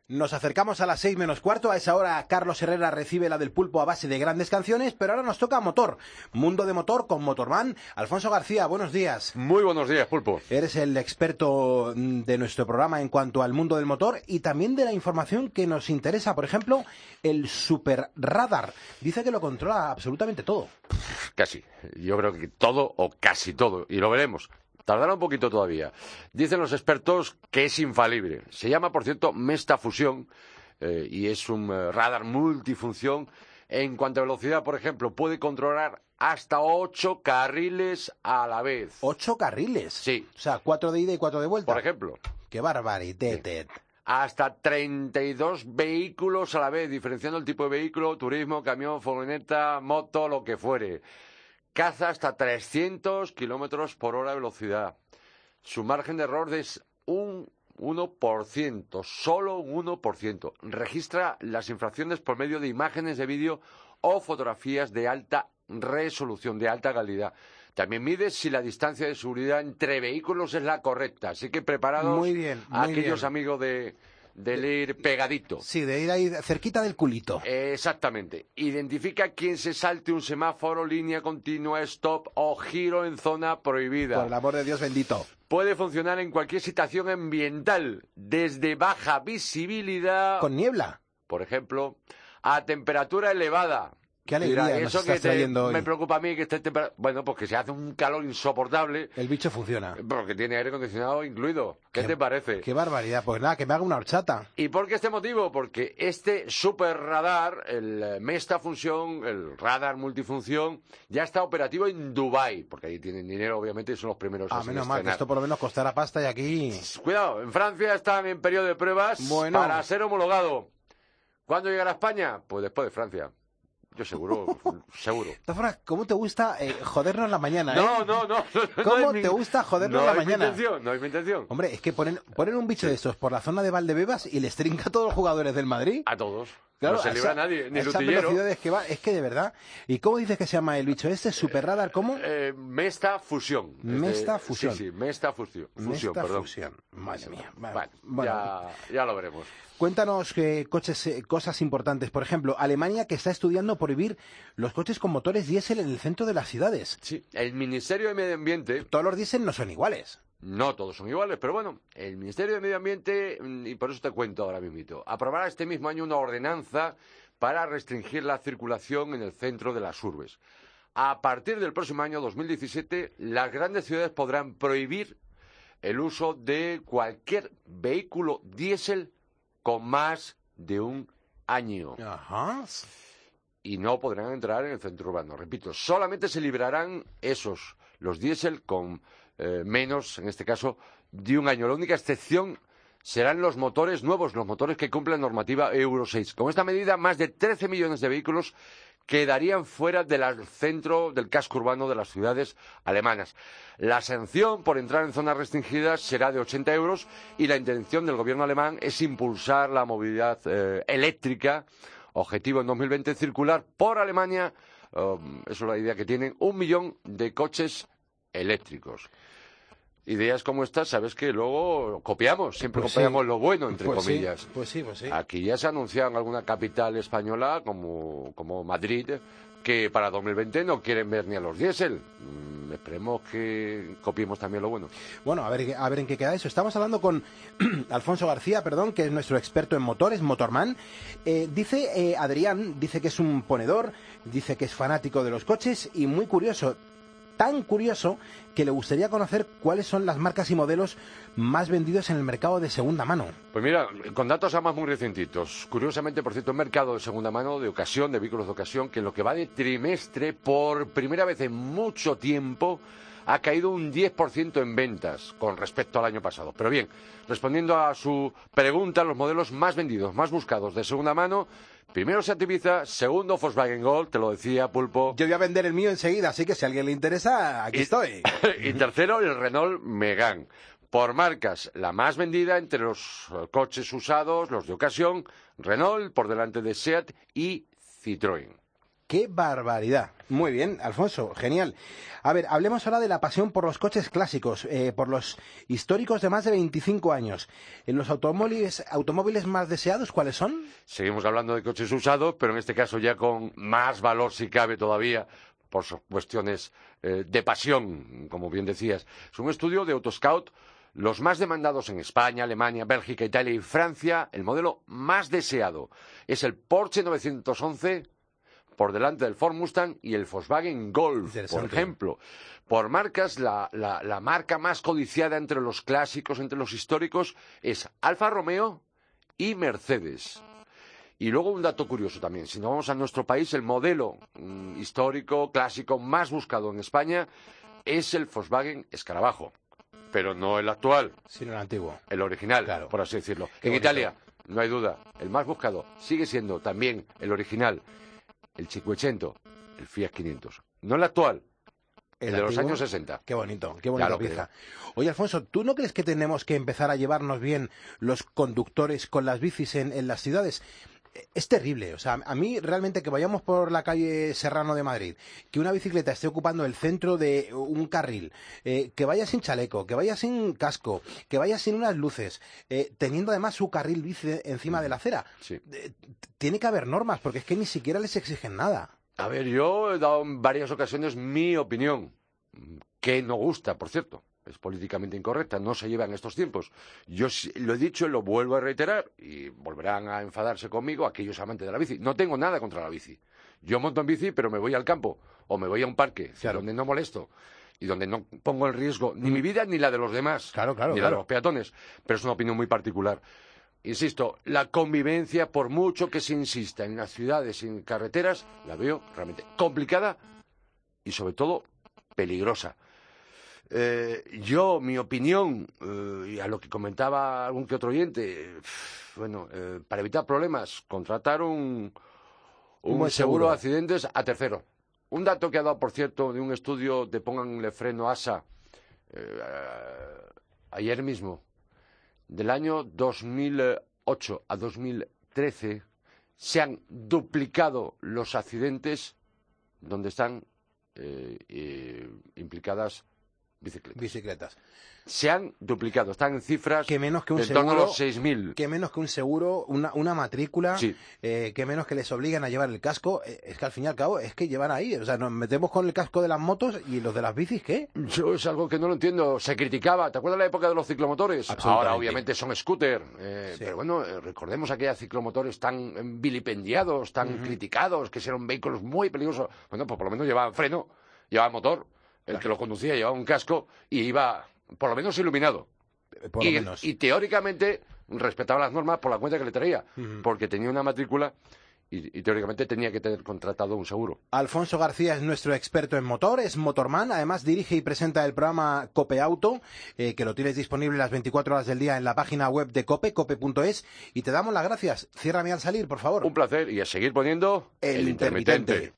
Nos acercamos a las 6 menos cuarto. A esa hora Carlos Herrera recibe la del pulpo a base de grandes canciones, pero ahora nos toca motor. Mundo de motor con Motorman. Alfonso García, buenos días. Muy buenos días, pulpo. Eres el experto de nuestro programa en cuanto al mundo del motor y también de la información que nos interesa. Por ejemplo, el superradar. Dice que lo controla absolutamente todo. Casi. Yo creo que todo o casi todo. Y lo veremos. Tardará un poquito todavía. Dicen los expertos que es infalible. Se llama, por cierto, Mesta Fusión y es un radar multifunción. En cuanto a velocidad, por ejemplo, puede controlar hasta 8 carriles a la vez. ¿8 carriles? Sí. O sea, 4 de ida y 4 de vuelta. Por ejemplo. ¡Qué barbaridad! Sí. Hasta 32 vehículos a la vez, diferenciando el tipo de vehículo, turismo, camión, furgoneta, moto, lo que fuere. Caza hasta 300 kilómetros por hora de velocidad. Su margen de error es un 1%, solo un 1%. Registra las infracciones por medio de imágenes de vídeo o fotografías de alta resolución, de alta calidad. También mide si la distancia de seguridad entre vehículos es la correcta. Así que preparados muy bien, aquellos amigos del ir pegadito. Sí, de ir ahí cerquita del culito. Exactamente. Identifica quien se salte un semáforo, línea continua, stop o giro en zona prohibida. Por el amor de Dios bendito. Puede funcionar en cualquier situación ambiental, desde baja visibilidad... ¿Con niebla? Por ejemplo, a temperatura elevada. Qué alegría. Mira, nos eso estás trayendo hoy. Me preocupa a mí que esté temperatura... Bueno, pues que se hace un calor insoportable. El bicho funciona. Porque tiene aire acondicionado incluido. ¿Qué te parece? Qué barbaridad. Pues nada, que me haga una horchata. ¿Y por qué este motivo? Porque este super radar, el Mesta Fusión, el radar multifunción, ya está operativo en Dubái. Porque ahí tienen dinero, obviamente, y son los primeros a menos mal, que esto por lo menos costará pasta y aquí... Cuidado, en Francia están en periodo de pruebas para ser homologado. ¿Cuándo llegará a España? Pues después de Francia. Yo seguro, seguro. De todas formas, ¿cómo te gusta jodernos la mañana, No. ¿Cómo te gusta jodernos la mañana? No es mi intención. Hombre, es que ponen un bicho de estos por la zona de Valdebebas y les trinca a todos los jugadores del Madrid. A todos. Claro, no se libra a nadie, ni esas Lutillero. velocidades que va, es que de verdad. ¿Y cómo dices que se llama el bicho este? ¿Superradar cómo? Mesta Fusión. Mesta Fusión. Sí, Mesta Fusión. Mesta perdón. Fusión. Madre mía. Bueno, ya lo veremos. Cuéntanos cosas importantes. Por ejemplo, Alemania, que está estudiando prohibir los coches con motores diésel en el centro de las ciudades. Sí, el Ministerio de Medio Ambiente... Todos los diésel no son iguales. No todos son iguales, pero bueno, el Ministerio de Medio Ambiente, y por eso te cuento ahora mismo, aprobará este mismo año una ordenanza para restringir la circulación en el centro de las urbes. A partir del próximo año 2017, las grandes ciudades podrán prohibir el uso de cualquier vehículo diésel con más de un año. Ajá. Y no podrán entrar en el centro urbano. Repito, solamente se librarán los diésel con menos, en este caso, de un año. La única excepción serán los motores nuevos, los motores que cumplen normativa Euro 6. Con esta medida, más de 13 millones de vehículos quedarían fuera del centro del casco urbano de las ciudades alemanas. La sanción por entrar en zonas restringidas será de 80 euros y la intención del gobierno alemán es impulsar la movilidad eléctrica. Objetivo en 2020 circular por Alemania, eso es la idea que tienen, 1 millón de coches eléctricos. Ideas como estas, sabes que luego copiamos, siempre copiamos lo bueno, entre comillas. Pues sí. Aquí ya se anunciado en alguna capital española, como Madrid, que para 2020 no quieren ver ni a los diésel. Esperemos que copiemos también lo bueno. Bueno, a ver en qué queda eso. Estamos hablando con Alfonso García, que es nuestro experto en motores, Motorman. Adrián dice que es un ponedor, dice que es fanático de los coches y muy curioso. Tan curioso que le gustaría conocer cuáles son las marcas y modelos más vendidos en el mercado de segunda mano. Pues mira, con datos además muy recientitos. Curiosamente, por cierto, un mercado de segunda mano, de ocasión, de vehículos de ocasión, que en lo que va de trimestre, por primera vez en mucho tiempo, ha caído un 10% en ventas con respecto al año pasado. Pero bien, respondiendo a su pregunta, los modelos más vendidos, más buscados de segunda mano... Primero Seat Ibiza, segundo Volkswagen Gol, te lo decía, Pulpo. Yo voy a vender el mío enseguida, así que si a alguien le interesa, aquí estoy. Y tercero, el Renault Megane. Por marcas, la más vendida entre los coches usados, los de ocasión, Renault, por delante de Seat y Citroën. ¡Qué barbaridad! Muy bien, Alfonso, genial. A ver, hablemos ahora de la pasión por los coches clásicos, por los históricos de más de 25 años. ¿En los automóviles más deseados cuáles son? Seguimos hablando de coches usados, pero en este caso ya con más valor, si cabe todavía, por cuestiones de pasión, como bien decías. Es un estudio de Autoscout. Los más demandados en España, Alemania, Bélgica, Italia y Francia, el modelo más deseado es el Porsche 911 por delante del Ford Mustang y el Volkswagen Golf, por ejemplo. Por marcas, la marca más codiciada entre los clásicos, entre los históricos, es Alfa Romeo y Mercedes. Y luego un dato curioso también, si nos vamos a nuestro país, el modelo histórico, clásico, más buscado en España es el Volkswagen Escarabajo. Pero no el actual, sino el antiguo. El original, claro. Por así decirlo. Qué en bonito. Italia, no hay duda, el más buscado sigue siendo también el original, el 500, el Fiat 500. No el actual, el de los años 60. Qué bonita pieza. Oye, Alfonso, ¿tú no crees que tenemos que empezar a llevarnos bien los conductores con las bicis en las ciudades? Es terrible, o sea, a mí realmente que vayamos por la calle Serrano de Madrid, que una bicicleta esté ocupando el centro de un carril, que vaya sin chaleco, que vaya sin casco, que vaya sin unas luces, teniendo además su carril bici encima de la acera. Sí. Tiene que haber normas, porque es que ni siquiera les exigen nada. A ver, yo he dado en varias ocasiones mi opinión, que no gusta, por cierto. Es políticamente incorrecta, no se lleva en estos tiempos. Yo lo he dicho y lo vuelvo a reiterar, y volverán a enfadarse conmigo aquellos amantes de la bici. No tengo nada contra la bici. Yo monto en bici, pero me voy al campo, o me voy a un parque, claro, donde no molesto, y donde no pongo en riesgo ni mi vida ni la de los demás, ni la de los peatones. Pero es una opinión muy particular. Insisto, la convivencia, por mucho que se insista en las ciudades y en carreteras, la veo realmente complicada y, sobre todo, peligrosa. Mi opinión, y a lo que comentaba algún que otro oyente, para evitar problemas, contratar un seguro de accidentes a tercero. Un dato que ha dado, por cierto, de un estudio de Pónganle Freno ASA, ayer mismo, del año 2008 a 2013, se han duplicado los accidentes donde están implicadas bicicletas. Se han duplicado, están en cifras que menos que un en seguro, torno a los 6.000. Que menos que un seguro, una matrícula, sí. Que menos que les obligan a llevar el casco. Es que al fin y al cabo es que llevan ahí, o sea, nos metemos con el casco de las motos y los de las bicis, ¿qué? Yo es algo que no lo entiendo. Se criticaba, ¿te acuerdas la época de los ciclomotores? Ahora obviamente son scooter, sí. Pero bueno, recordemos aquellos ciclomotores tan vilipendiados, tan criticados, que eran vehículos muy peligrosos. Bueno, pues por lo menos llevaban freno, llevaban motor. El que lo conducía llevaba un casco y iba, por lo menos, iluminado. Y teóricamente respetaba las normas por la cuenta que le traía, porque tenía una matrícula y teóricamente tenía que tener contratado un seguro. Alfonso García es nuestro experto en motor, es motorman, además dirige y presenta el programa Cope Auto, que lo tienes disponible las 24 horas del día en la página web de Cope, cope.es, y te damos las gracias. Ciérrame al salir, por favor. Un placer, y a seguir poniendo el intermitente.